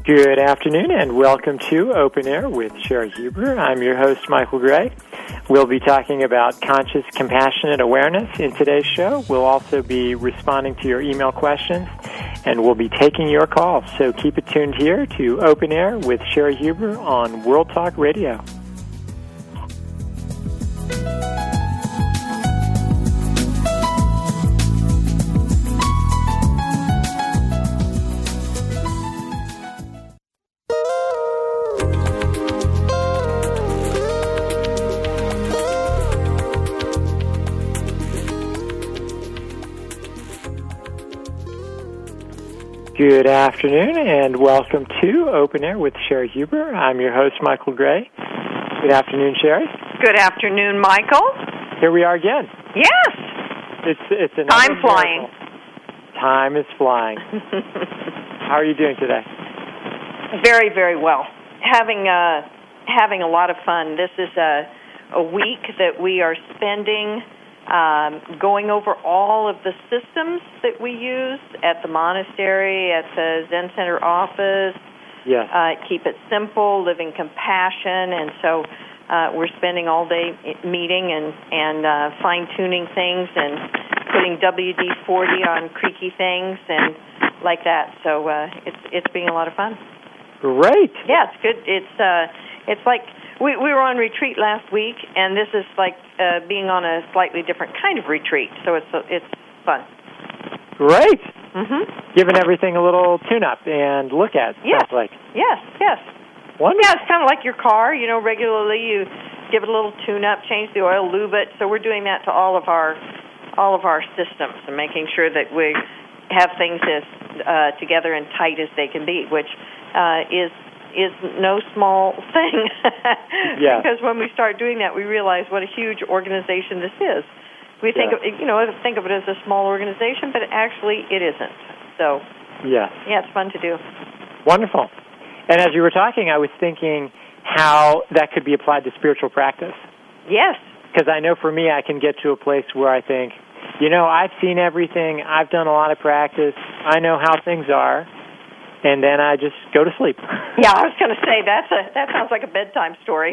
Good afternoon and welcome to Open Air with Sherry Huber. I'm your host, Michael Gray. We'll be talking about conscious, compassionate awareness in today's show. We'll also be responding to your email questions and we'll be taking your calls. So keep it tuned here to Open Air with Sherry Huber on World Talk Radio. Good afternoon and welcome to Open Air with Sherry Huber. I'm your host, Michael Gray. Good afternoon, Sherry. Good afternoon, Michael. Here we are again. Yes. It's another Time flying. miracle. Time is flying. How are you doing today? Very, very well. Having a lot of fun. This is a week that we are spending going over all of the systems that we use at the monastery, at the Zen Center office. Yes. Keep it simple, live in compassion, and so we're spending all day meeting and fine-tuning things and putting WD-40 on creaky things and like that. So it's being a lot of fun. Great. Yeah, it's good. It's like we were on retreat last week, and this is like being on a slightly different kind of retreat. So it's fun. Great. Mm-hmm. Giving everything a little tune-up and look at. Yes. Sounds like. Yes. Wonderful. Yeah, it's kind of like your car. You know, regularly you give it a little tune-up, change the oil, lube it. So we're doing that to all of our systems and making sure that we have things as together and tight as they can be, which is no small thing. Yes. Because when we start doing that, we realize what a huge organization this is. We think of it as a small organization, but actually it isn't. So yes. Yeah, it's fun to do. Wonderful. And as you were talking, I was thinking how that could be applied to spiritual practice. Yes. Because I know for me, I can get to a place where I think, I've seen everything. I've done a lot of practice. I know how things are. And then I just go to sleep. Yeah, I was going to say that sounds like a bedtime story.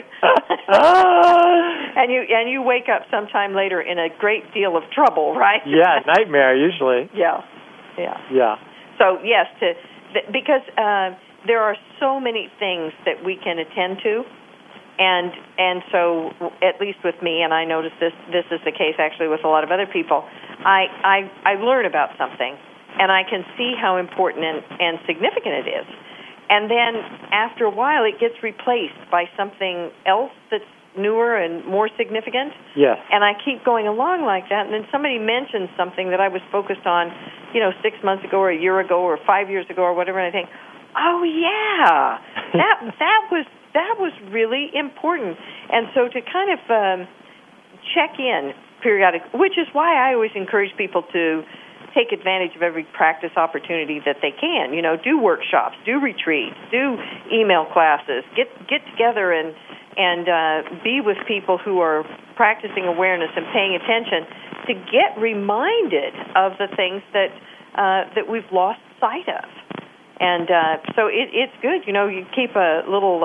And you wake up sometime later in a great deal of trouble, right? Yeah, nightmare usually. Yeah. So yes, because there are so many things that we can attend to, and so at least with me, and I notice this is the case actually with a lot of other people. I learn about something. And I can see how important and significant it is. And then after a while, it gets replaced by something else that's newer and more significant. Yes. And I keep going along like that. And then somebody mentions something that I was focused on, 6 months ago or a year ago or 5 years ago or whatever, and I think, oh, yeah, that was really important. And so to kind of check in periodically, which is why I always encourage people to take advantage of every practice opportunity that they can. Do workshops, do retreats, do email classes, get together and be with people who are practicing awareness and paying attention to get reminded of the things that we've lost sight of. And so it's good. You keep a little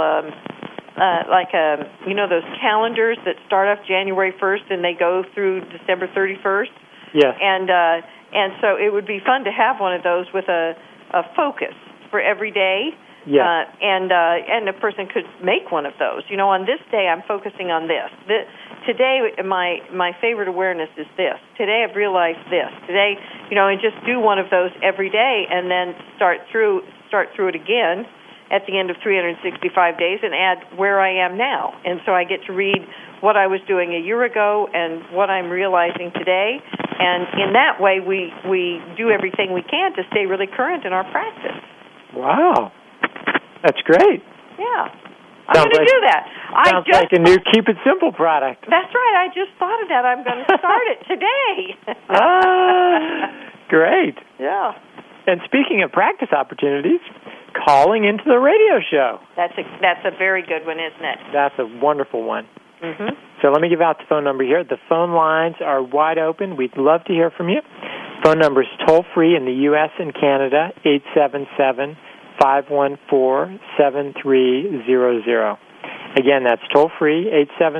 those calendars that start off January 1st and they go through December 31st. Yes. And so it would be fun to have one of those with a focus for every day. Yes. And a person could make one of those. On this day I'm focusing on this. Today my favorite awareness is this. Today I've realized this. Today, and just do one of those every day and then start through it again at the end of 365 days and add where I am now. And so I get to read what I was doing a year ago and what I'm realizing today. And in that way, we do everything we can to stay really current in our practice. Wow. That's great. Yeah. I'm going to do that. Sounds like a new Keep It Simple product. That's right. I just thought of that. I'm going to start it today. Great. Yeah. And speaking of practice opportunities, calling into the radio show. That's a very good one, isn't it? That's a wonderful one. Mm-hmm. So let me give out the phone number here. The phone lines are wide open. We'd love to hear from you. Phone number is toll-free in the U.S. and Canada, 877-514-7300. Again, that's toll-free,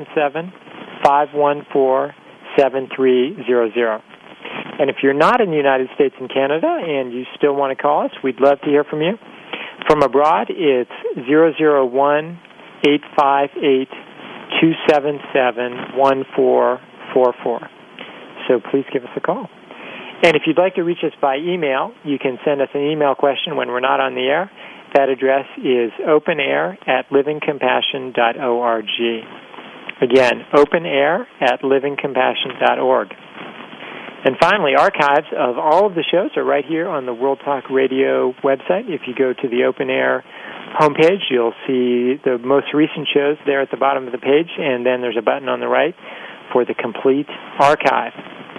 877-514-7300. And if you're not in the United States and Canada and you still want to call us, we'd love to hear from you. From abroad, it's 001-858-277-1444. So please give us a call. And if you'd like to reach us by email, you can send us an email question when we're not on the air. That address is openair@livingcompassion.org. Again, openair@livingcompassion.org. And finally, archives of all of the shows are right here on the World Talk Radio website. If you go to the Open Air homepage, you'll see the most recent shows there at the bottom of the page, and then there's a button on the right for the complete archive.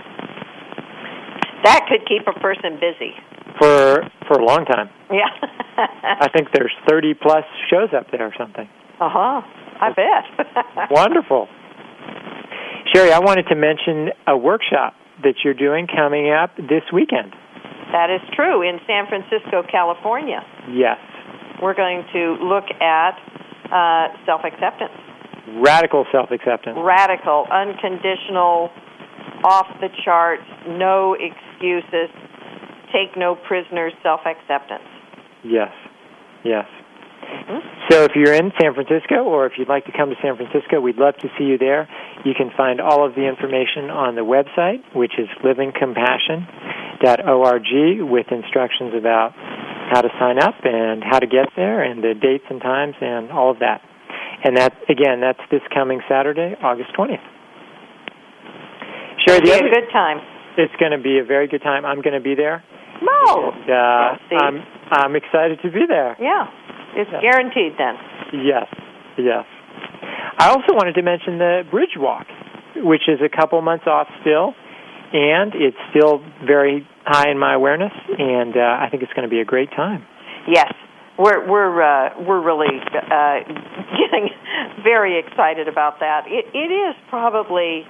That could keep a person busy. For a long time. Yeah. I think there's 30-plus shows up there or something. Uh-huh. I bet. Wonderful. Sherry, I wanted to mention a workshop that you're doing coming up this weekend. That is true, in San Francisco, California. Yes. We're going to look at self-acceptance. Radical self-acceptance. Radical, unconditional, off the charts, no excuses, take no prisoners, self-acceptance. Yes, yes. Mm-hmm. So if you're in San Francisco, or if you'd like to come to San Francisco, we'd love to see you there. You can find all of the information on the website, which is livingcompassion.org, with instructions about how to sign up and how to get there and the dates and times and all of that. And that, again, that's this coming Saturday, August 20th. Sure, it'll be a good time. It's going to be a very good time. I'm going to be there. No. And, I'm excited to be there. Yeah. It's guaranteed then. Yes, yes. I also wanted to mention the Bridge Walk, which is a couple months off still, and it's still very high in my awareness, and I think it's going to be a great time. Yes. We're really getting very excited about that. It is probably,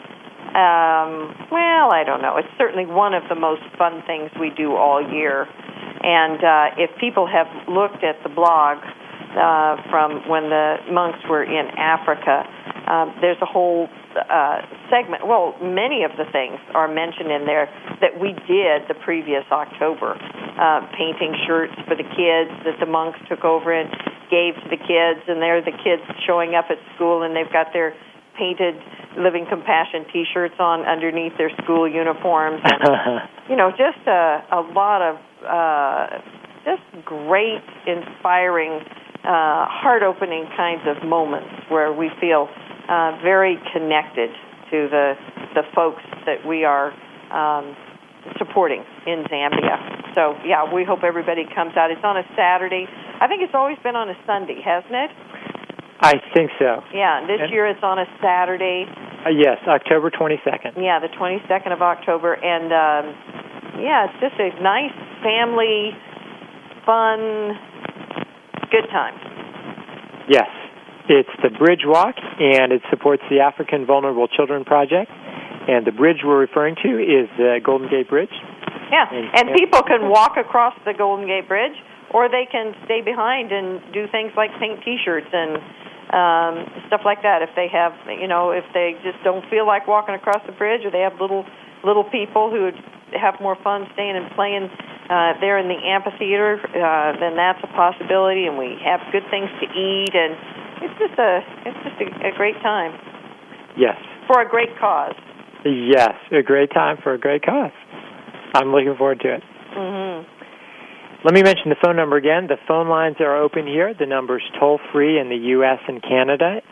I don't know. It's certainly one of the most fun things we do all year. And if people have looked at the blog from when the monks were in Africa, there's a whole segment. Well, many of the things are mentioned in there that we did the previous October. Painting shirts for the kids that the monks took over and gave to the kids, and they're the kids showing up at school, and they've got their painted Living Compassion T-shirts on underneath their school uniforms. And, just a lot of just great, inspiring, heart-opening kinds of moments where we feel very connected to the folks that we are supporting in Zambia. So, we hope everybody comes out. It's on a Saturday. I think it's always been on a Sunday, hasn't it? I think so. Yeah, this year it's on a Saturday. Yes, October 22nd. Yeah, the 22nd of October. And, it's just a nice family, fun, good time. Yes. It's the Bridge Walk, and it supports the African Vulnerable Children Project. And the bridge we're referring to is the Golden Gate Bridge. Yeah, and people can walk across the Golden Gate Bridge, or they can stay behind and do things like paint T-shirts and stuff like that. If they have, if they just don't feel like walking across the bridge, or they have little people who would have more fun staying and playing there in the amphitheater, then that's a possibility. And we have good things to eat, and it's just a great time. Yes. For a great cause. Yes, a great time for a great cause. I'm looking forward to it. Mm-hmm. Let me mention the phone number again. The phone lines are open here. The number's toll-free in the U.S. and Canada,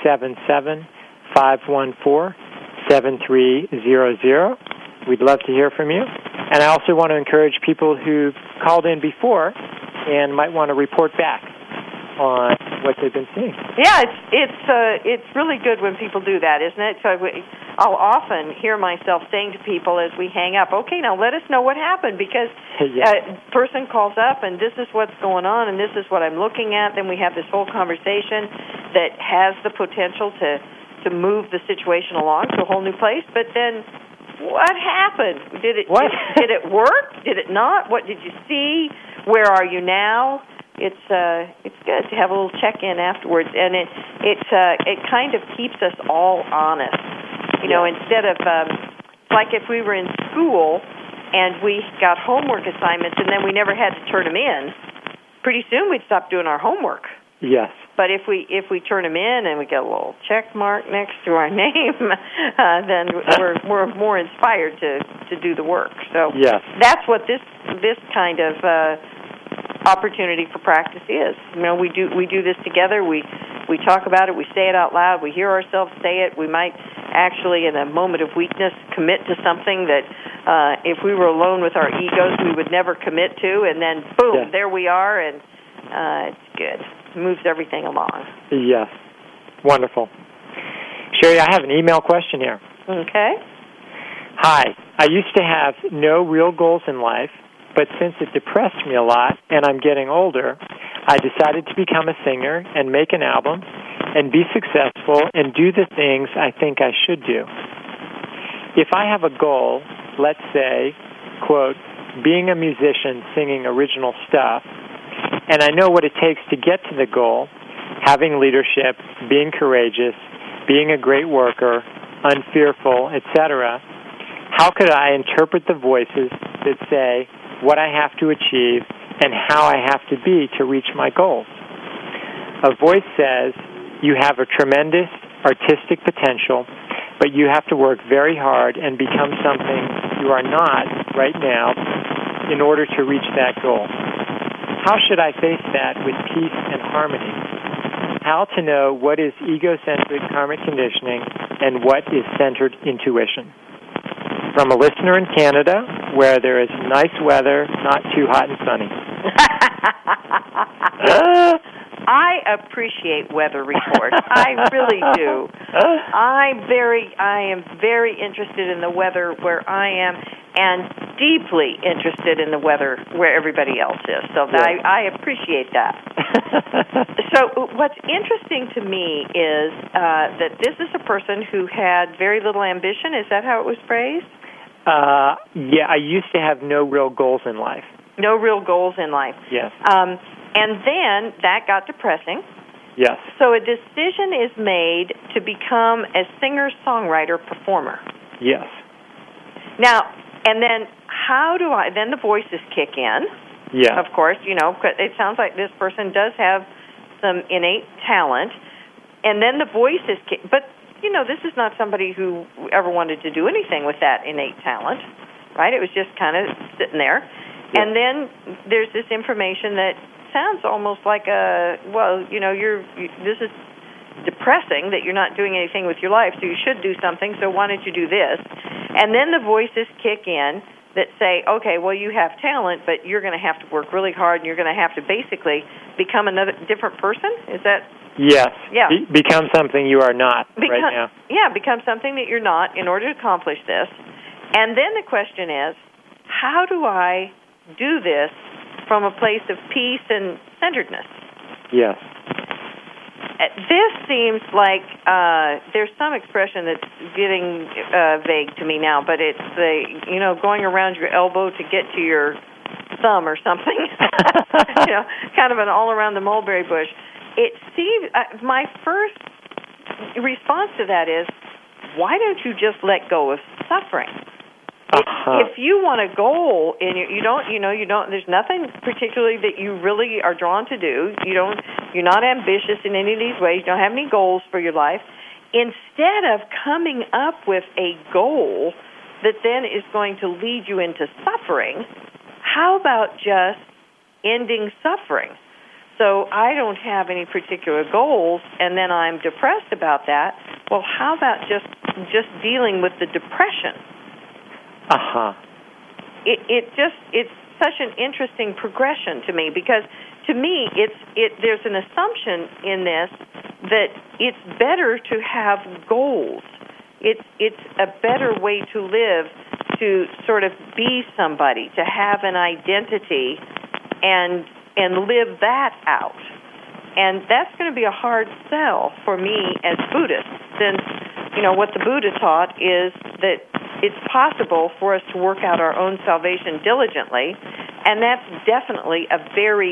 877-514-7300. We'd love to hear from you. And I also want to encourage people who've called in before and might want to report back on what they've been seeing. Yeah, it's really good when people do that, isn't it? So I'll often hear myself saying to people as we hang up, okay, now let us know what happened, because a person calls up and this is what's going on and this is what I'm looking at. Then we have this whole conversation that has the potential to move the situation along to a whole new place. But then what happened? Did it work? Did it not? What did you see? Where are you now? it's good to have a little check-in afterwards, and it kind of keeps us all honest. You know, instead of like if we were in school and we got homework assignments and then we never had to turn them in, pretty soon we'd stop doing our homework. Yes. But if we turn them in and we get a little check mark next to our name, then we're more inspired to do the work. So yes. That's what this kind of opportunity for practice is. You know, we do this together. We talk about it. We say it out loud. We hear ourselves say it. We might actually, in a moment of weakness, commit to something that if we were alone with our egos, we would never commit to. And then, boom, there we are, and it's good. It moves everything along. Yes. Wonderful. Sherry, I have an email question here. Okay. Hi. I used to have no real goals in life, but since it depressed me a lot and I'm getting older, I decided to become a singer and make an album and be successful and do the things I think I should do. If I have a goal, let's say, quote, being a musician singing original stuff, and I know what it takes to get to the goal, having leadership, being courageous, being a great worker, unfearful, etc., how could I interpret the voices that say what I have to achieve and how I have to be to reach my goals? A voice says, you have a tremendous artistic potential, but you have to work very hard and become something you are not right now in order to reach that goal. How should I face that with peace and harmony? How to know what is egocentric karmic conditioning and what is centered intuition? From a listener in Canada, where there is nice weather, not too hot and sunny. I appreciate weather reports. I really do. I am very interested in the weather where I am, and deeply interested in the weather where everybody else is. So I appreciate that. So what's interesting to me is that this is a person who had very little ambition. Is that how it was phrased? Yeah, I used to have no real goals in life. No real goals in life. Yes. And then that got depressing. Yes. So a decision is made to become a singer-songwriter-performer. Yes. Now, and then then the voices kick in. Yeah. Of course, you know, it sounds like this person does have some innate talent. And then the voices kick, but, you know, this is not somebody who ever wanted to do anything with that innate talent, right? It was just kind of sitting there. Yeah. And then there's this information that sounds almost like this is depressing that you're not doing anything with your life, so you should do something, so why don't you do this? And then the voices kick in that say, okay, well, you have talent, but you're going to have to work really hard, and you're going to have to basically become another different person? Is that... Yes. Yeah. Become something you are not right now. Yeah, become something that you're not in order to accomplish this. And then the question is, how do I do this from a place of peace and centeredness? Yes. This seems like there's some expression that's getting vague to me now, but it's going around your elbow to get to your thumb or something. Kind of an all around the mulberry bush. It seems my first response to that is, why don't you just let go of suffering? If you want a goal and you don't, there's nothing particularly that you really are drawn to do. You're not ambitious in any of these ways. You don't have any goals for your life. Instead of coming up with a goal that then is going to lead you into suffering, how about just ending suffering? So I don't have any particular goals, and then I'm depressed about that. Well, how about just dealing with the depression? It's such an interesting progression to me, because to me there's an assumption in this that it's better to have goals. It's a better way to live, to sort of be somebody, to have an identity and live that out. And that's going to be a hard sell for me as Buddhist, since what the Buddha taught is that it's possible for us to work out our own salvation diligently, and that's definitely a very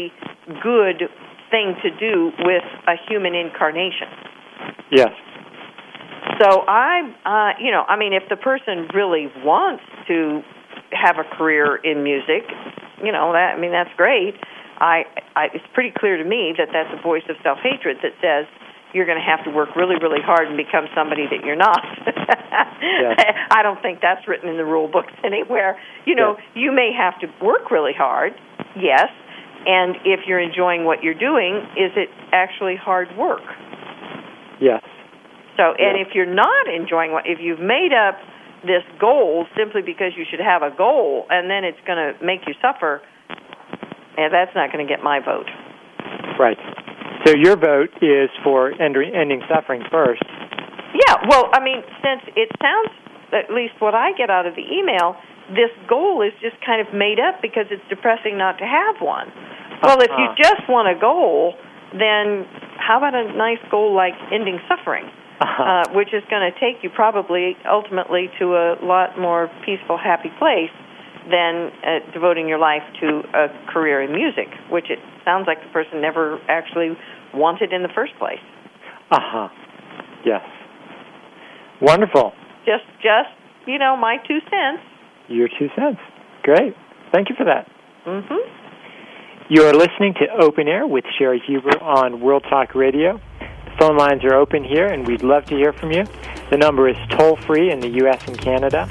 good thing to do with a human incarnation. Yes. So if the person really wants to have a career in music, that's great. It's pretty clear to me that that's a voice of self-hatred that says you're going to have to work really, really hard and become somebody that you're not. Yes. I don't think that's written in the rule books anywhere. Yes. You may have to work really hard, yes, and if you're enjoying what you're doing, is it actually hard work? Yes. So, and if you're not enjoying if you've made up this goal simply because you should have a goal, and then it's going to make you suffer, that's not going to get my vote. Right. So your vote is for ending suffering first. Yeah, well, since it sounds, at least what I get out of the email, this goal is just kind of made up because it's depressing not to have one. Well, if you just want a goal, then how about a nice goal like ending suffering, which is going to take you probably ultimately to a lot more peaceful, happy place than devoting your life to a career in music, which it sounds like the person never actually wanted in the first place. Yes. Wonderful. Just my 2 cents. Your 2 cents. Great. Thank you for that. Mm-hmm. You're listening to Open Air with Sherry Huber on World Talk Radio. The phone lines are open here, and we'd love to hear from you. The number is toll-free in the U.S. and Canada,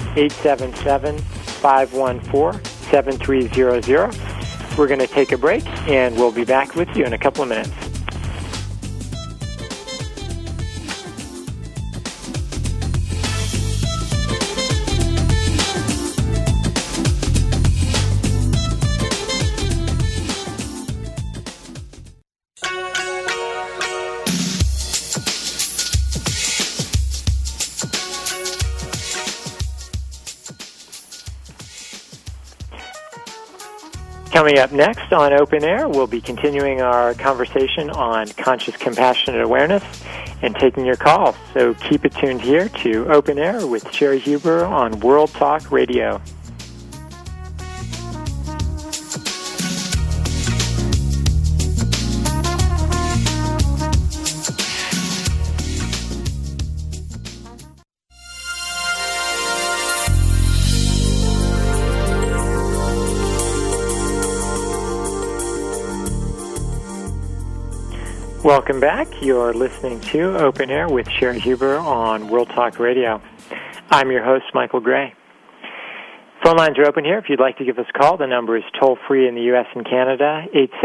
877-514-7300. We're going to take a break, and we'll be back with you in a couple of minutes. Coming up next on Open Air, we'll be continuing our conversation on conscious, compassionate awareness and taking your calls. So keep it tuned here to Open Air with Sherry Huber on World Talk Radio. Welcome back. You're listening to Open Air with Sherry Huber on World Talk Radio. I'm your host, Michael Gray. Phone lines are open here. If you'd like to give us a call, the number is toll-free in the U.S. and Canada,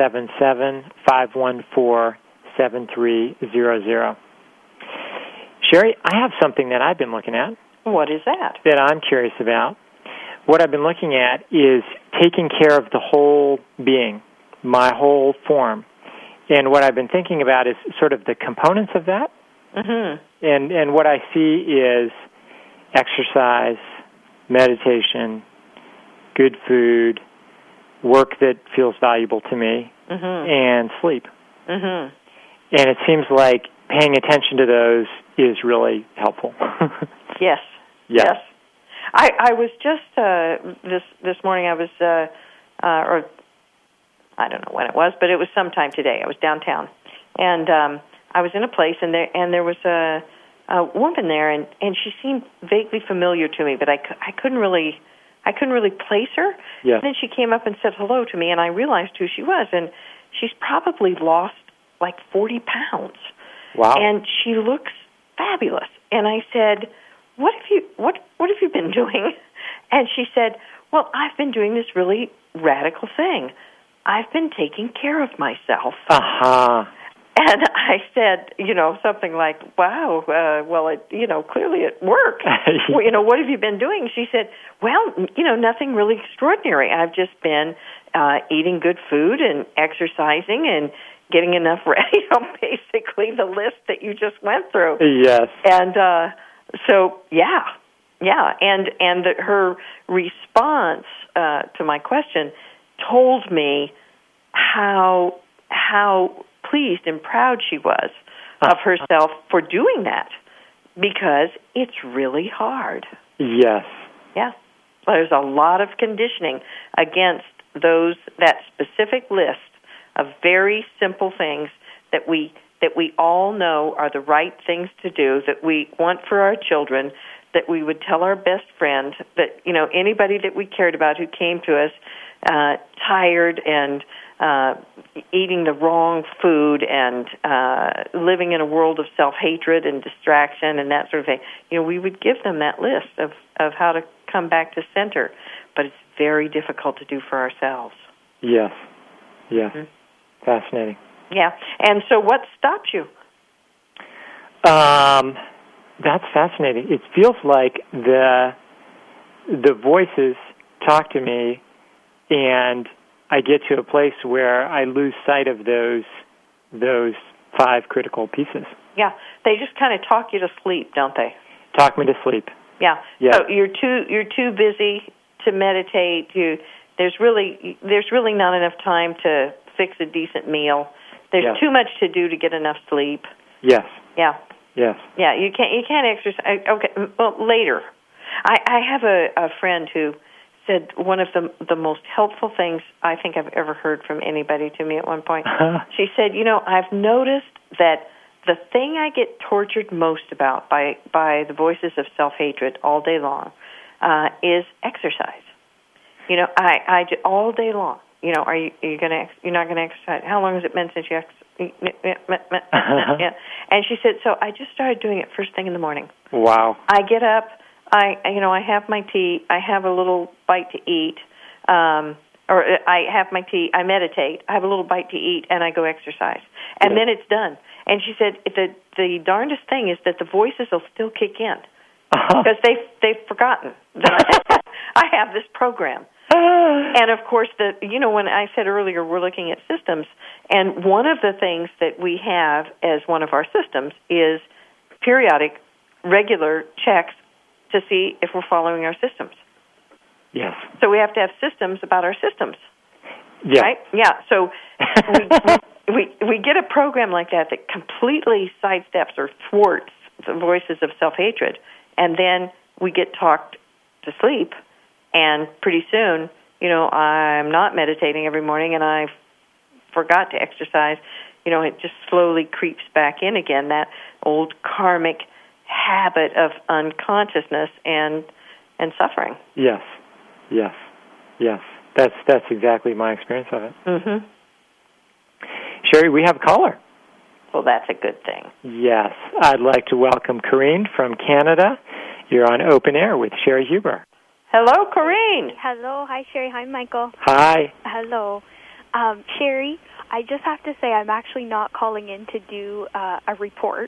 877-514-7300. Sherry, I have something that I've been looking at. What is that? That I'm curious about. What I've been looking at is taking care of the whole being, my whole form. And what I've been thinking about is sort of the components of that. Mm-hmm. And what I see is exercise, meditation, good food, work that feels valuable to me, and sleep. Mm-hmm. And it seems like paying attention to those is really helpful. Yes. Yes. I was just this morning. I was or I don't know when it was, but it was sometime today. I was downtown, and I was in a place, and there was a woman there, and she seemed vaguely familiar to me, but I couldn't really place her. Yeah. And then she came up and said hello to me, and I realized who she was, and she's probably lost like 40 pounds. Wow. And she looks fabulous. And I said, what have you been doing? And she said, well, I've been doing this really radical thing. I've been taking care of myself. Uh-huh. And I said, something like, wow, well, clearly it worked. What have you been doing? She said, well, nothing really extraordinary. I've just been eating good food and exercising and getting enough rest, basically the list that you just went through. Yes. And so, yeah. And her response to my question told me how pleased and proud she was of herself for doing that, because it's really hard. Yes. Yeah. There's a lot of conditioning against that specific list of very simple things that we all know are the right things to do, that we want for our children, that we would tell our best friend, that, you know, anybody that we cared about who came to us tired and eating the wrong food and living in a world of self-hatred and distraction and that sort of thing, you know, we would give them that list of how to come back to center. But it's very difficult to do for ourselves. Yes. Yes. Mm-hmm. Fascinating. Yeah. And so what stops you? That's fascinating. It feels like the voices talk to me, and I get to a place where I lose sight of those 5 critical pieces. Yeah, they just kind of talk you to sleep, don't they? Talk me to sleep. Yeah. Yeah. So you're too busy to meditate. There's really not enough time to fix a decent meal. There's too much to do to get enough sleep. Yes. Yeah. Yes. Yeah, you can't exercise. Okay, well, later. I have a friend who said one of the most helpful things I think I've ever heard from anybody to me at one point. She said, you know, I've noticed that the thing I get tortured most about by the voices of self-hatred all day long is exercise. You know, I all day long. You know, you're not gonna exercise? How long has it been since you exercised? Yeah. And she said, so I just started doing it first thing in the morning. Wow. I get up, I have my tea, I have a little bite to eat, or I have my tea, I meditate, I have a little bite to eat, and I go exercise. And then it's done. And she said, the darndest thing is that the voices will still kick in, because they've forgotten that I have this program. And, of course, when I said earlier we're looking at systems, and one of the things that we have as one of our systems is periodic, regular checks to see if we're following our systems. Yes. So we have to have systems about our systems. Yeah. Right? Yeah. So we get a program like that completely sidesteps or thwarts the voices of self-hatred, and then we get talked to sleep. And pretty soon, you know, I'm not meditating every morning and I forgot to exercise. You know, it just slowly creeps back in again, that old karmic habit of unconsciousness and suffering. Yes, yes, yes. That's exactly my experience of it. Mm-hmm. Sherry, we have a caller. Well, that's a good thing. Yes. I'd like to welcome Corinne from Canada. You're on Open Air with Sherry Huber. Hello, Corinne. Hello. Hi, Sherry. Hi, Michael. Hi. Hello. Sherry, I just have to say I'm actually not calling in to do a report.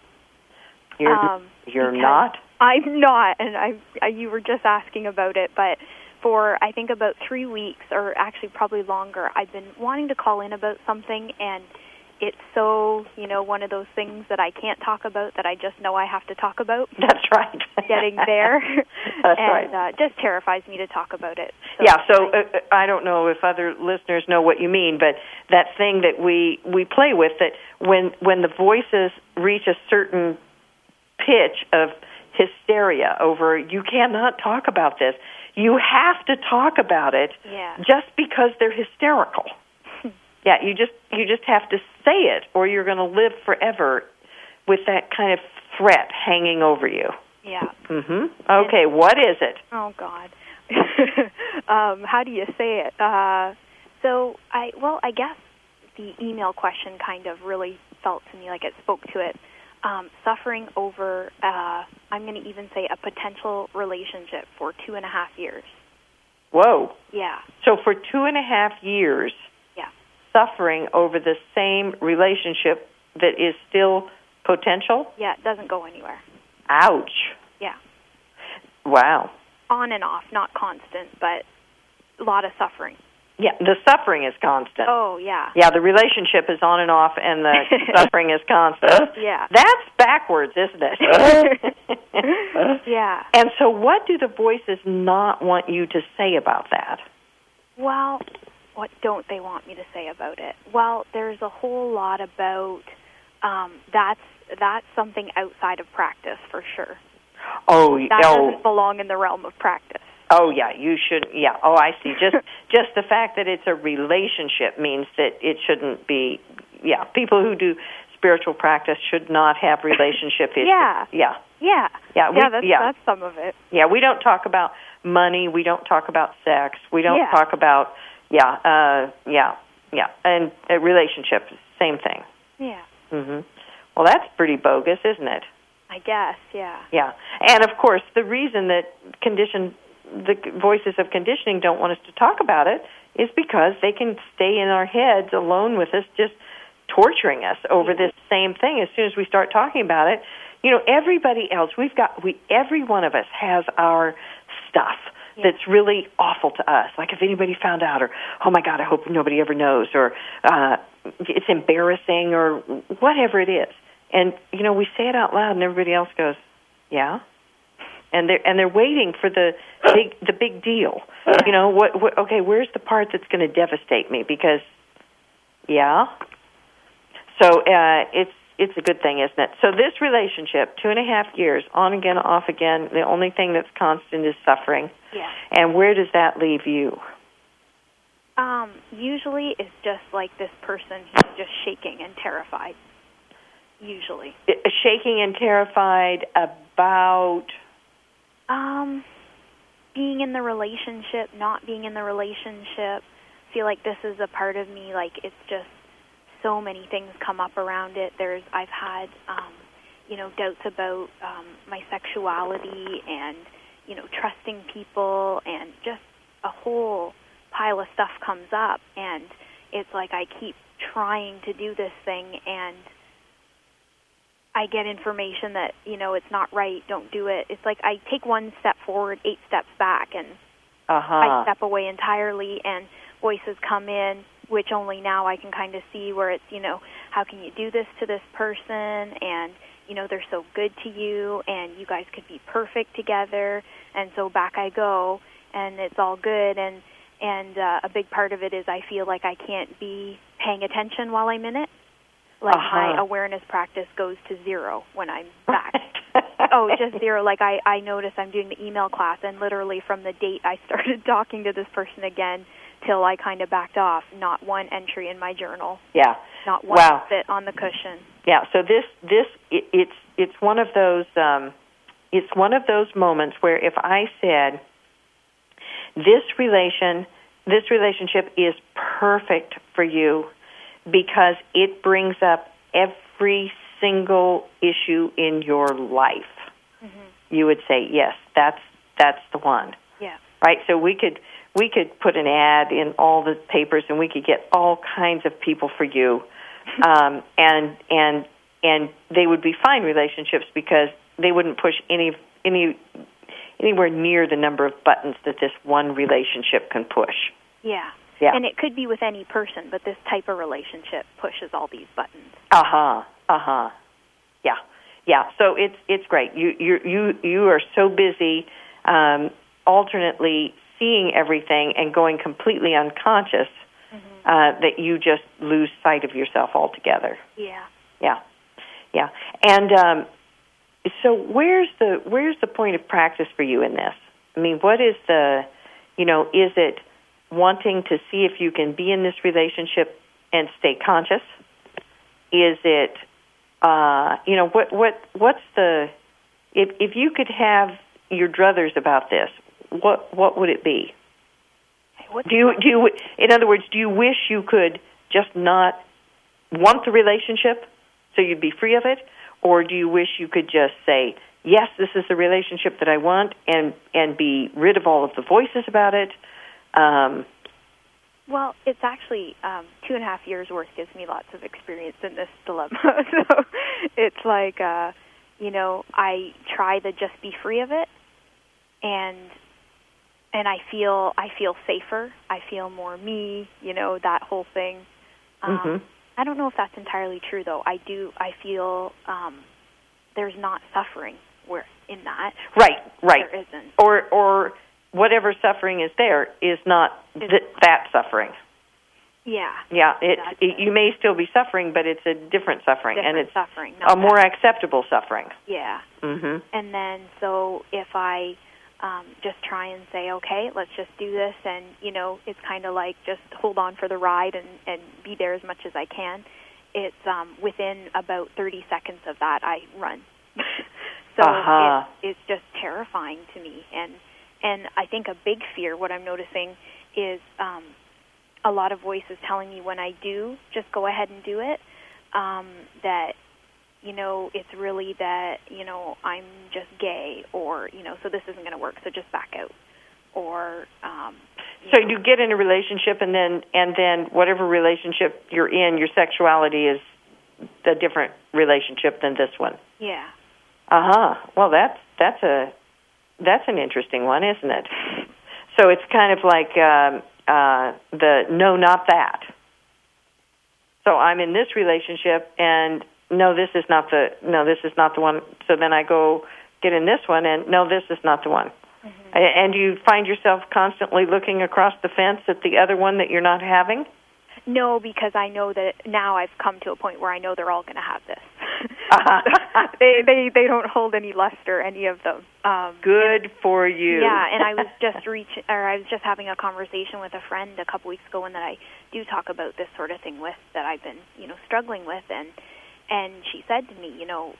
You're not? I'm not, and you were just asking about it, but for, I think, about 3 weeks, or actually probably longer, I've been wanting to call in about something, and it's so, you know, one of those things that I can't talk about that I just know I have to talk about. That's right. Getting there. That's and, right. Just terrifies me to talk about it. So I don't know if other listeners know what you mean, but that thing that we play with, that when the voices reach a certain pitch of hysteria over, you cannot talk about this. You have to talk about it just because they're hysterical. Yeah, you just have to say it, or you're going to live forever with that kind of threat hanging over you. Yeah. Mm-hmm. Okay, what is it? Oh, God. How do you say it? I guess the email question kind of really felt to me like it spoke to it. Suffering over, I'm going to even say, a potential relationship for 2.5 years. Whoa. Yeah. So for 2.5 years, suffering over the same relationship that is still potential? Yeah, it doesn't go anywhere. Ouch. Yeah. Wow. On and off, not constant, but a lot of suffering. Yeah, the suffering is constant. Oh, yeah. Yeah, the relationship is on and off, and the suffering is constant. Yeah. That's backwards, isn't it? Yeah. And so what do the voices not want you to say about that? Well, what don't they want me to say about it? Well, there's a whole lot about that's something outside of practice for sure. Oh, that doesn't belong in the realm of practice. Oh, yeah, you should. Yeah. Oh, I see. Just the fact that it's a relationship means that it shouldn't be. Yeah, people who do spiritual practice should not have relationship issues. Yeah. That's some of it. Yeah, we don't talk about money. We don't talk about sex. We don't talk about and a relationship, same thing. Yeah. Mhm. Well, that's pretty bogus, isn't it? I guess. Yeah. Yeah, and of course, the reason that the voices of conditioning don't want us to talk about it is because they can stay in our heads alone with us, just torturing us over this same thing. As soon as we start talking about it, everybody else, every one of us has our stuff that's really awful to us. Like if anybody found out, or, oh my God, I hope nobody ever knows, or it's embarrassing, or whatever it is. And, we say it out loud and everybody else goes, yeah. And they're waiting for the big deal. Okay, where's the part that's going to devastate me? Because, So it's a good thing, isn't it? So this relationship, 2.5 years, on again, off again, the only thing that's constant is suffering. Yeah. And where does that leave you? Usually it's just like this person who's just shaking and terrified. Usually. Shaking and terrified about? Being in the relationship, not being in the relationship. Feel like this is a part of me, like it's just so many things come up around it. I've had, doubts about my sexuality and, trusting people, and just a whole pile of stuff comes up, and it's like I keep trying to do this thing, and I get information that, it's not right, don't do it. It's like I take one step forward, 8 steps back, and I step away entirely, and voices come in, which only now I can kind of see where it's, how can you do this to this person, and, they're so good to you, and you guys could be perfect together, and so back I go, and it's all good, and a big part of it is I feel like I can't be paying attention while I'm in it. Like my awareness practice goes to 0 when I'm back. Oh, just 0. Like I notice I'm doing the email class, and literally from the date I started talking to this person again till I kind of backed off, not one entry in my journal. Yeah. Not one sit on the cushion. Yeah. So it's one of those moments where if I said this relationship is perfect for you because it brings up every single issue in your life, you would say, yes, that's the one. Yeah. Right? So we could put an ad in all the papers, and we could get all kinds of people for you, and they would be fine relationships because they wouldn't push anywhere near the number of buttons that this one relationship can push. Yeah. Yeah. And it could be with any person, but this type of relationship pushes all these buttons. Yeah. Yeah. So it's great. You are so busy alternately seeing everything and going completely unconscious that you just lose sight of yourself altogether. Yeah. Yeah. Yeah. And so where's the point of practice for you in this? I mean, what is is it wanting to see if you can be in this relationship and stay conscious? Is it, what's the, if you could have your druthers about this, what would it be? Do you, in other words, do you wish you could just not want the relationship so you'd be free of it? Or do you wish you could just say, yes, this is the relationship that I want, and be rid of all of the voices about it? Well, it's actually 2.5 years' worth gives me lots of experience in this dilemma. So it's like, I try to just be free of it, and I feel safer. I feel more me, that whole thing. I don't know if that's entirely true, though. I feel there's not suffering in that. Right. There isn't. Or whatever suffering is there is not that suffering. Yeah. Yeah, you may still be suffering, but it's a different suffering, and it's suffering, a more acceptable suffering. Yeah. Mm-hmm. And then, so if I just try and say, okay, let's just do this, and, it's kind of like just hold on for the ride and be there as much as I can. It's within about 30 seconds of that, I run. So it's just terrifying to me. And I think a big fear, what I'm noticing, is a lot of voices telling me when I do just go ahead and do it, that, it's really that, I'm just gay, or, so this isn't going to work, so just back out. Or so you get in a relationship, and then whatever relationship you're in, your sexuality is a different relationship than this one. Yeah. Well, that's an interesting one, isn't it? So it's kind of like the no, not that. So I'm in this relationship, and no, this is not the one. So then I go get in this one, and no, this is not the one. Mm-hmm. And you find yourself constantly looking across the fence at the other one that you're not having? No, because I know that now I've come to a point where I know they're all going to have this. They don't hold any luster, any of them. Good for you. Yeah, and I was just having a conversation with a friend a couple weeks ago, and that I do talk about this sort of thing with, that I've been struggling with, and she said to me,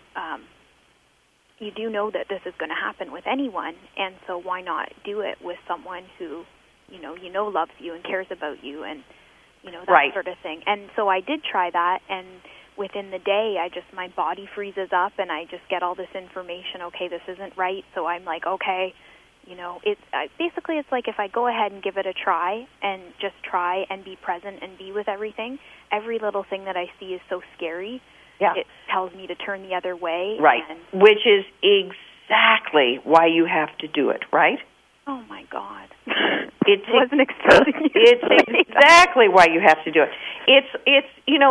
you do know that this is going to happen with anyone, and so why not do it with someone who loves you and cares about you, and that right. sort of thing. And so I did try that, and within the day, my body freezes up, and I just get all this information. Okay, this isn't right. So I'm like, okay, it's like if I go ahead and give it a try, and just try and be present and be with everything. Every little thing that I see is so scary. Yeah. It tells me to turn the other way. Right. Which is exactly why you have to do it. Right. Oh my God. Wasn't expecting you. It's exactly why you have to do it. It's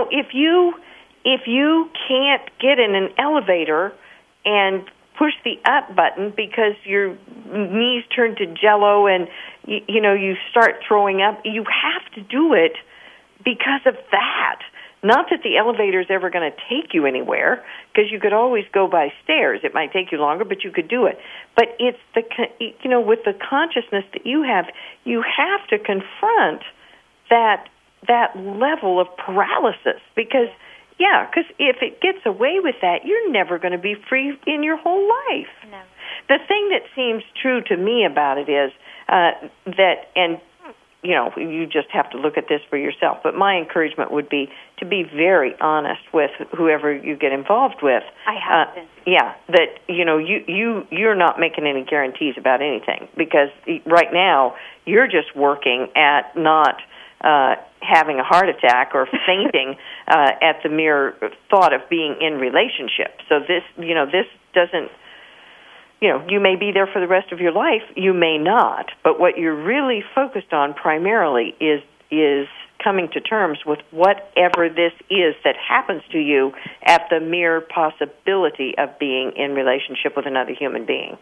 if you can't get in an elevator and push the up button because your knees turn to jello and you start throwing up, you have to do it because of that. Not that the elevator is ever going to take you anywhere, because you could always go by stairs. It might take you longer, but you could do it. But it's with the consciousness that you have to confront that level of paralysis, because if it gets away with that, you're never going to be free in your whole life. No. The thing that seems true to me about it is that, and you just have to look at this for yourself. But my encouragement would be to be very honest with whoever you get involved with. I have been. Yeah, that you're not making any guarantees about anything, because right now you're just working at not having a heart attack or fainting at the mere thought of being in relationship. So this doesn't. You may be there for the rest of your life. You may not. But what you're really focused on primarily is coming to terms with whatever this is that happens to you at the mere possibility of being in relationship with another human being.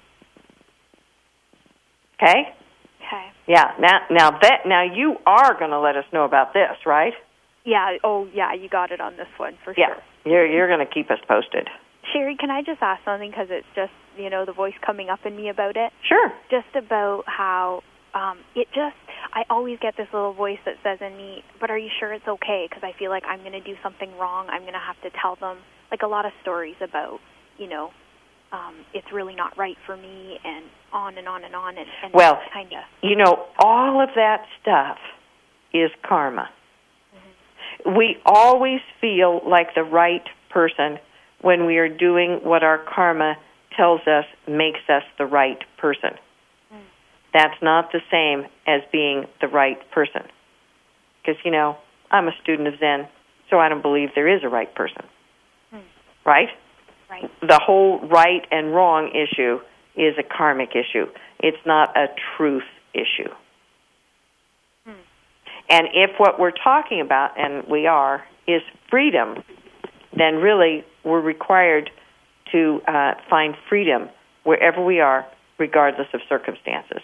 Okay? Okay. Yeah. Now you are going to let us know about this, right? Yeah. Oh, yeah. You got it on this one for sure. Yeah. You're going to keep us posted. Sherry, can I just ask something, because it's just, the voice coming up in me about it? Sure. Just about how I always get this little voice that says in me, but are you sure it's okay? Because I feel like I'm going to do something wrong. I'm going to have to tell them, like a lot of stories about, it's really not right for me, and on and on and on. And well, kind of. All of that stuff is karma. Mm-hmm. We always feel like the right person when we are doing what our karma tells us makes us the right person. Mm. That's not the same as being the right person. Because, I'm a student of Zen, so I don't believe there is a right person. Mm. Right? Right. The whole right and wrong issue is a karmic issue. It's not a truth issue. Mm. And if what we're talking about, and we are, is freedom, then really we're required to find freedom wherever we are, regardless of circumstances.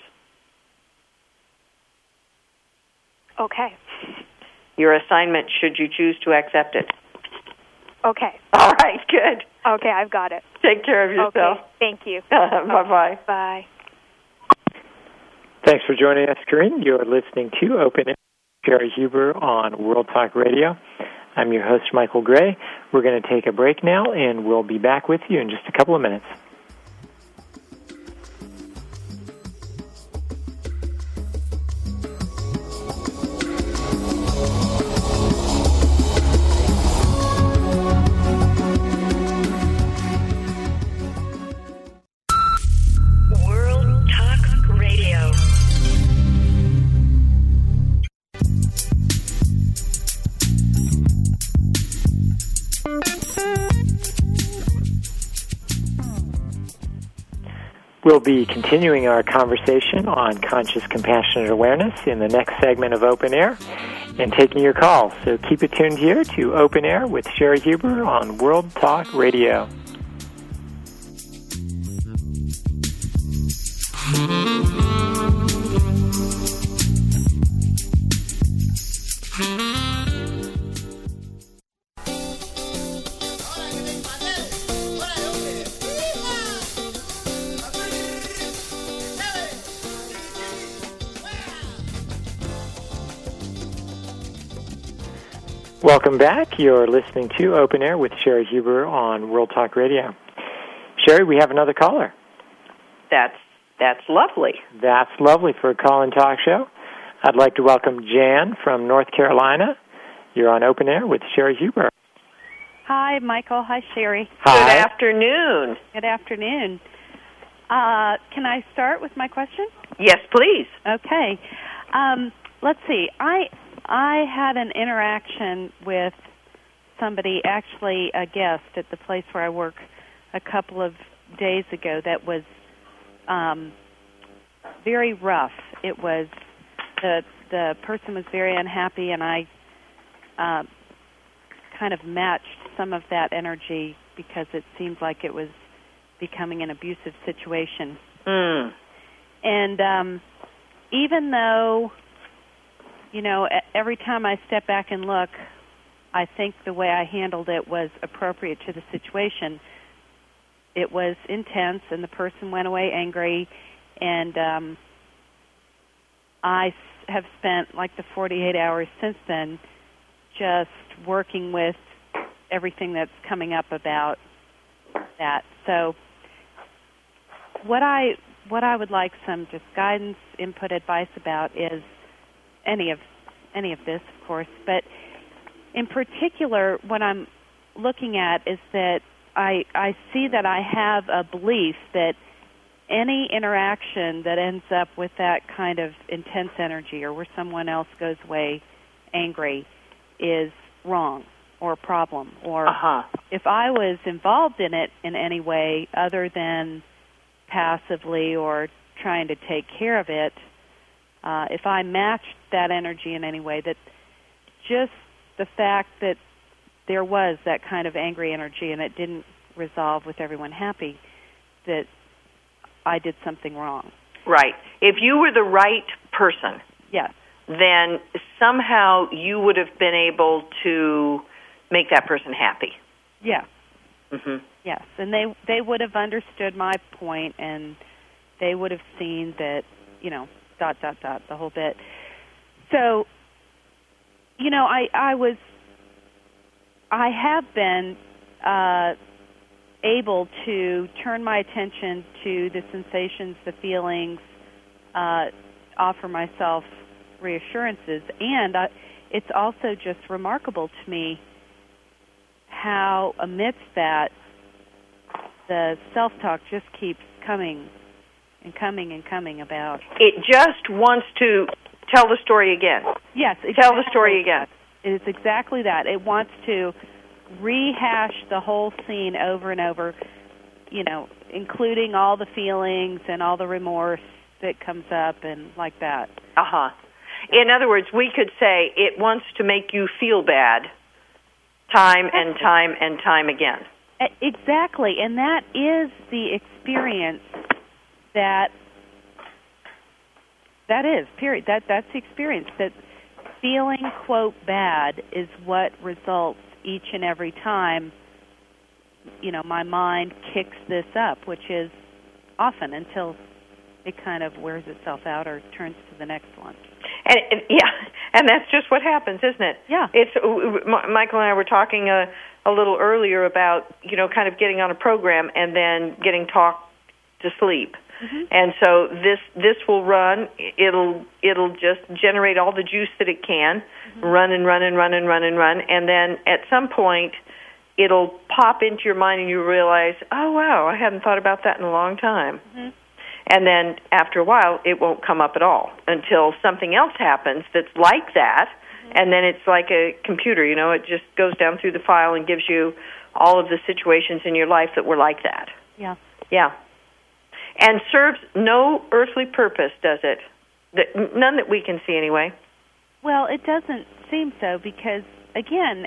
Okay. Your assignment, should you choose to accept it. Okay. All right, good. Okay, I've got it. Take care of yourself. Okay, thank you. Bye-bye. Bye. Thanks for joining us, Corinne. You're listening to Open Air, Sherry Huber on World Talk Radio. I'm your host, Michael Gray. We're going to take a break now, and we'll be back with you in just a couple of minutes. We'll be continuing our conversation on conscious compassionate awareness in the next segment of Open Air and taking your calls. So keep it tuned here to Open Air with Sherry Huber on World Talk Radio. Welcome back. You're listening to Open Air with Sherry Huber on World Talk Radio. Sherry, we have another caller. That's lovely. That's lovely for a call-in talk show. I'd like to welcome Jan from North Carolina. You're on Open Air with Sherry Huber. Hi, Michael. Hi, Sherry. Hi. Good afternoon. Good afternoon. Can I start with my question? Yes, please. Okay. Let's see. I had an interaction with somebody, actually a guest at the place where I work a couple of days ago that was very rough. It was the person was very unhappy, and I kind of matched some of that energy because it seemed like it was becoming an abusive situation. Mm. And even though, you know, every time I step back and look, I think the way I handled it was appropriate to the situation. It was intense, and the person went away angry, and I have spent like the 48 hours since then just working with everything that's coming up about that. So what I would like some just guidance, input, advice about is any of this, of course, but in particular, what I'm looking at is that I see that I have a belief that any interaction that ends up with that kind of intense energy or where someone else goes away angry is wrong or a problem. Or if I was involved in it in any way other than passively or trying to take care of it, if I matched that energy in any way, that just the fact that there was that kind of angry energy and it didn't resolve with everyone happy, that I did something wrong. Right. If you were the right person, yes, then somehow you would have been able to make that person happy. Yeah. Mm-hmm. Yes, and they would have understood my point, and they would have seen that, you know, ... the whole bit. So, you know, I have been able to turn my attention to the sensations, the feelings, offer myself reassurances, and it's also just remarkable to me how amidst that the self-talk just keeps coming and coming and coming about. It just wants to tell the story again. Yes, exactly. Tell the story again. It is exactly that. It wants to rehash the whole scene over and over, you know, including all the feelings and all the remorse that comes up and like that. Uh-huh. In other words, we could say it wants to make you feel bad time and time and time again. Exactly, and that is the experience that is, period. That's the experience, that feeling, quote, bad is what results each and every time, you know, my mind kicks this up, which is often until it kind of wears itself out or turns to the next one. And that's just what happens, isn't it? Yeah. It's Michael and I were talking a little earlier about, kind of getting on a program and then getting talked to sleep. Mm-hmm. And so this will run. It'll just generate all the juice that it can, mm-hmm. run and run and run and run and run, and then at some point it'll pop into your mind and you realize, oh wow, I hadn't thought about that in a long time. Mm-hmm. And then after a while, it won't come up at all until something else happens that's like that, mm-hmm. and then it's like a computer, it just goes down through the file and gives you all of the situations in your life that were like that. Yeah. Yeah. And serves no earthly purpose, does it? None that we can see anyway. Well, it doesn't seem so because, again,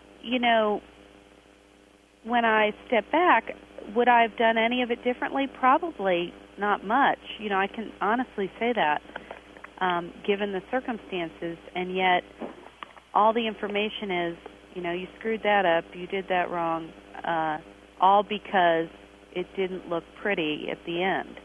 when I step back, would I have done any of it differently? Probably not much. I can honestly say that, given the circumstances, and yet all the information is, you screwed that up, you did that wrong, all because it didn't look pretty at the end.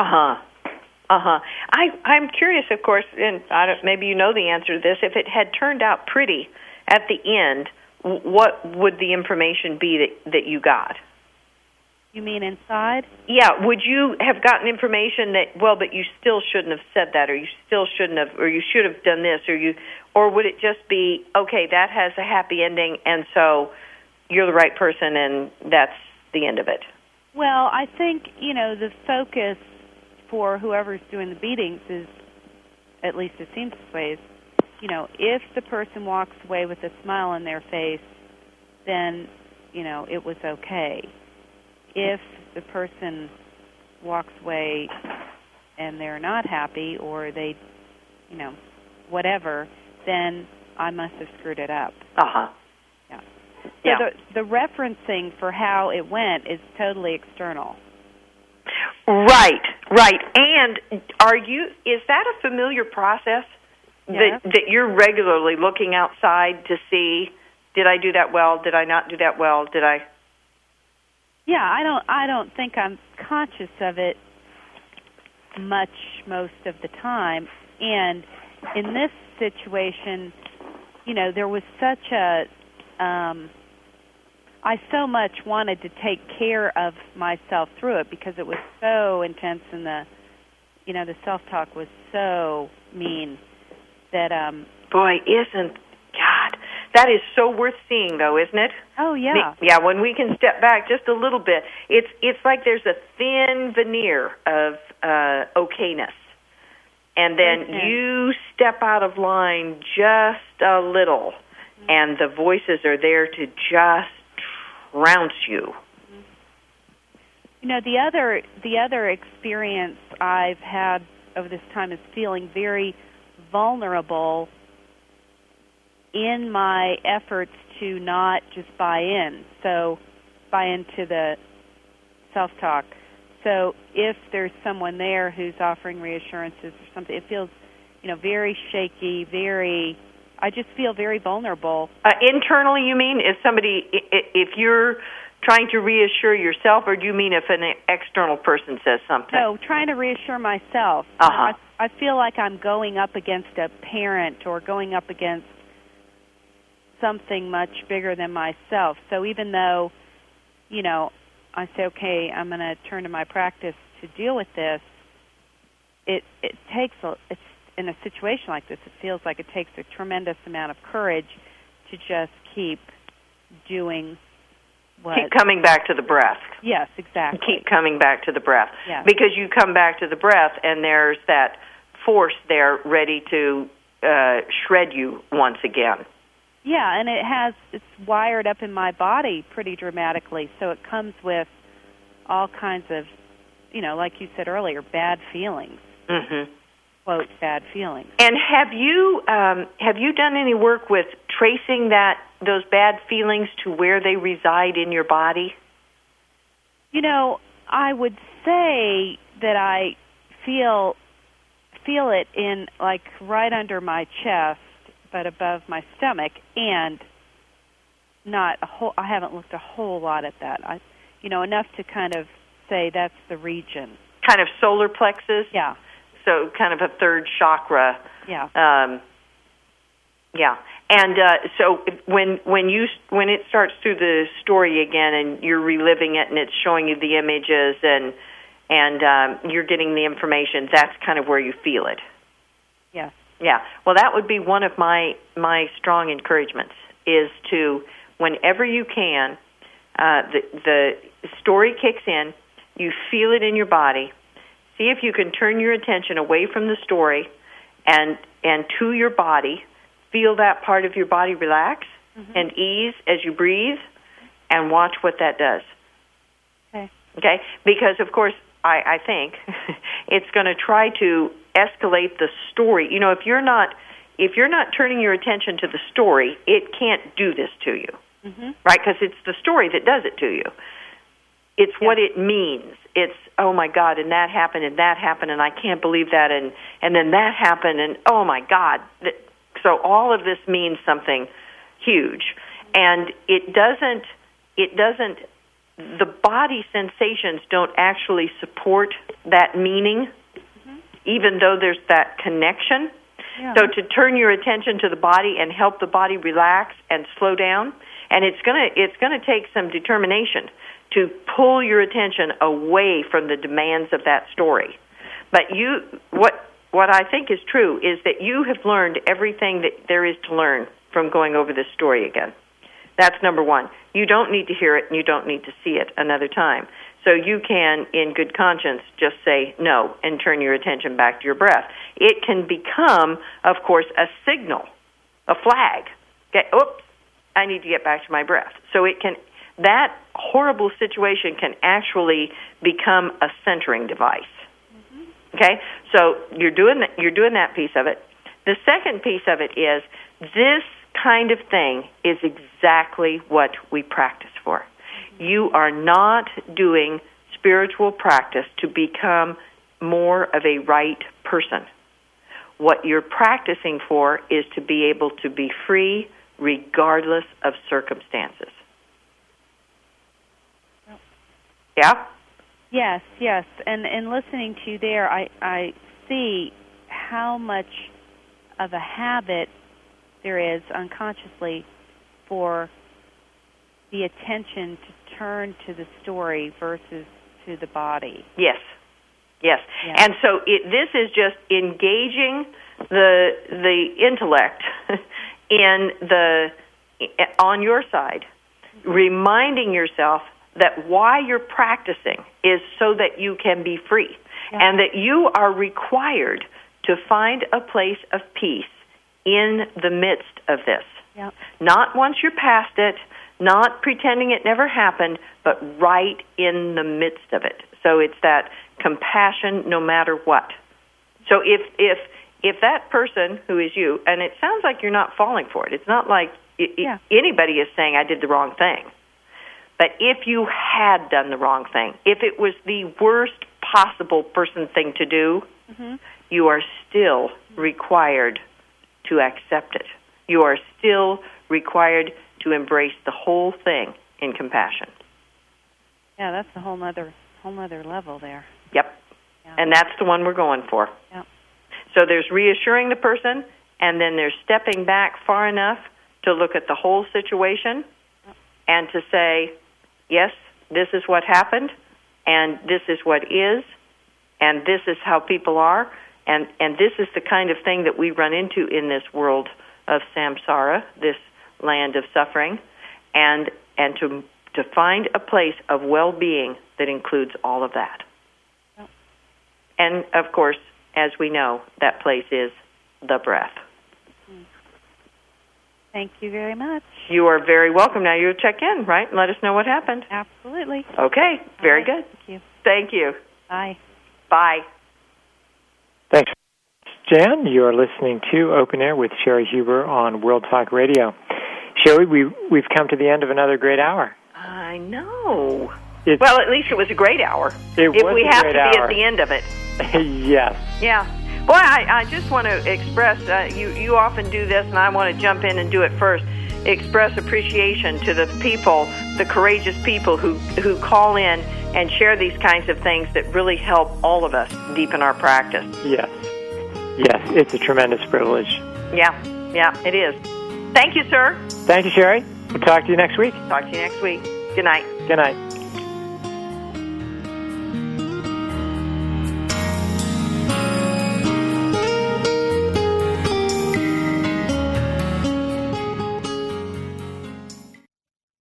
I'm curious, of course, and maybe you know the answer to this. If it had turned out pretty at the end, what would the information be that you got? You mean inside? Yeah. Would you have gotten information that, but you still shouldn't have said that, or you still shouldn't have, or you should have done this, or would it just be, okay, that has a happy ending, and so you're the right person, and that's the end of it? Well, I think, the focus for whoever's doing the beatings is, at least it seems this way, is, if the person walks away with a smile on their face, then, it was okay. If the person walks away and they're not happy or they, whatever, then I must have screwed it up. Yeah. So the referencing for how it went is totally external. Right. And is that a familiar process? Yes. That you're regularly looking outside to see, did I do that well? Did I not do that well? Did I? Yeah, I don't think I'm conscious of it most of the time. And in this situation, there was such a I so much wanted to take care of myself through it because it was so intense and the self-talk was so mean that boy, that is so worth seeing, though, isn't it? Oh, yeah. When we can step back just a little bit, it's like there's a thin veneer of okayness. And then you step out of line just a little, and the voices are there to just trounce you. The other experience I've had over this time is feeling very vulnerable in my efforts to not just buy into the self-talk. So if there's someone there who's offering reassurances or something, it feels, very shaky, I just feel very vulnerable. Internally, you mean? If you're trying to reassure yourself, or do you mean if an external person says something? No, trying to reassure myself. I feel like I'm going up against a parent or going up against something much bigger than myself. So even though, I say, okay, I'm going to turn to my practice to deal with this, it's in a situation like this, it feels like it takes a tremendous amount of courage to just keep doing Keep coming back to the breath. Yes, exactly. Keep coming back to the breath. Yes. Because you come back to the breath, and there's that force there ready to shred you once again. Yeah, and it's wired up in my body pretty dramatically, so it comes with all kinds of, like you said earlier, bad feelings. Mm-hmm. Quote, bad feelings. And have you done any work with tracing those bad feelings to where they reside in your body? I would say that I feel it in like right under my chest, but above my stomach, and not a whole. I haven't looked a whole lot at that. Enough to kind of say that's the region. kind of solar plexus. Yeah. So kind of a third chakra. Yeah. Yeah. And so when it starts through the story again, and you're reliving it, and it's showing you the images, and you're getting the information, that's kind of where you feel it. Yes. Yeah. Well, that would be one of my strong encouragements, is to, whenever you can, the story kicks in, you feel it in your body. See if you can turn your attention away from the story and to your body. Feel that part of your body relax and ease as you breathe, and watch what that does. Okay? Because, of course, I think it's going to try to escalate the story. You know, if you're not turning your attention to the story, it can't do this to you, right? Because it's the story that does it to you. It's what it means. It's, oh, my God, and that happened, and I can't believe that, and then that happened, and oh, my God. So all of this means something huge. And it doesn't, the body sensations don't actually support that meaning, even though there's that connection. Yeah. So to turn your attention to the body and help the body relax and slow down, and it's gonna take some determination to pull your attention away from the demands of that story. But what I think is true is that you have learned everything that there is to learn from going over this story again. That's number one. You don't need to hear it, and you don't need to see it another time. So you can, in good conscience, just say no and turn your attention back to your breath. It can become, of course, a signal, a flag. Okay, oops, I need to get back to my breath. So that horrible situation can actually become a centering device. Okay, so you're doing that piece of it. The second piece of it is this kind of thing is exactly what we practice for. You are not doing spiritual practice to become more of a right person. What you're practicing for is to be able to be free regardless of circumstances. Yeah? Yes. And listening to you there, I see how much of a habit there is unconsciously for the attention to turn to the story versus to the body. Yes. And so this is just engaging the intellect on your side, reminding yourself that why you're practicing is so that you can be free, and that you are required to find a place of peace in the midst of this. Yep. Not once you're past it, not pretending it never happened, but right in the midst of it. So it's that compassion no matter what. So if that person who is you, and it sounds like you're not falling for it. It's not like anybody is saying I did the wrong thing. But if you had done the wrong thing, if it was the worst possible person thing to do, you are still required to accept it. You are still required to embrace the whole thing in compassion. Yeah, that's a whole nother level there. Yep. Yeah. And that's the one we're going for. Yep. So there's reassuring the person, and then there's stepping back far enough to look at the whole situation and to say, yes, this is what happened, and this is what is, and this is how people are, and this is the kind of thing that we run into in this world of samsara, this land of suffering, and to find a place of well-being that includes all of that. Yep. And, of course, as we know, that place is the breath. Thank you very much. You are very welcome. Now you'll check in, right, and let us know what happened. Absolutely. Okay, very good. Thank you. Thank you. Bye. Bye. Thanks, Jan. You're listening to Open Air with Sherry Huber on World Talk Radio. Sherry, we've come to the end of another great hour. I know. Well, at least it was a great hour. If we have to be at the end of it. Yes. Yeah. Boy, I just want to express, you often do this, and I want to jump in and do it first, express appreciation to the people, the courageous people who call in and share these kinds of things that really help all of us deepen our practice. Yes, it's a tremendous privilege. Yeah, it is. Thank you, sir. Thank you, Sherry. We'll talk to you next week. Talk to you next week. Good night. Good night.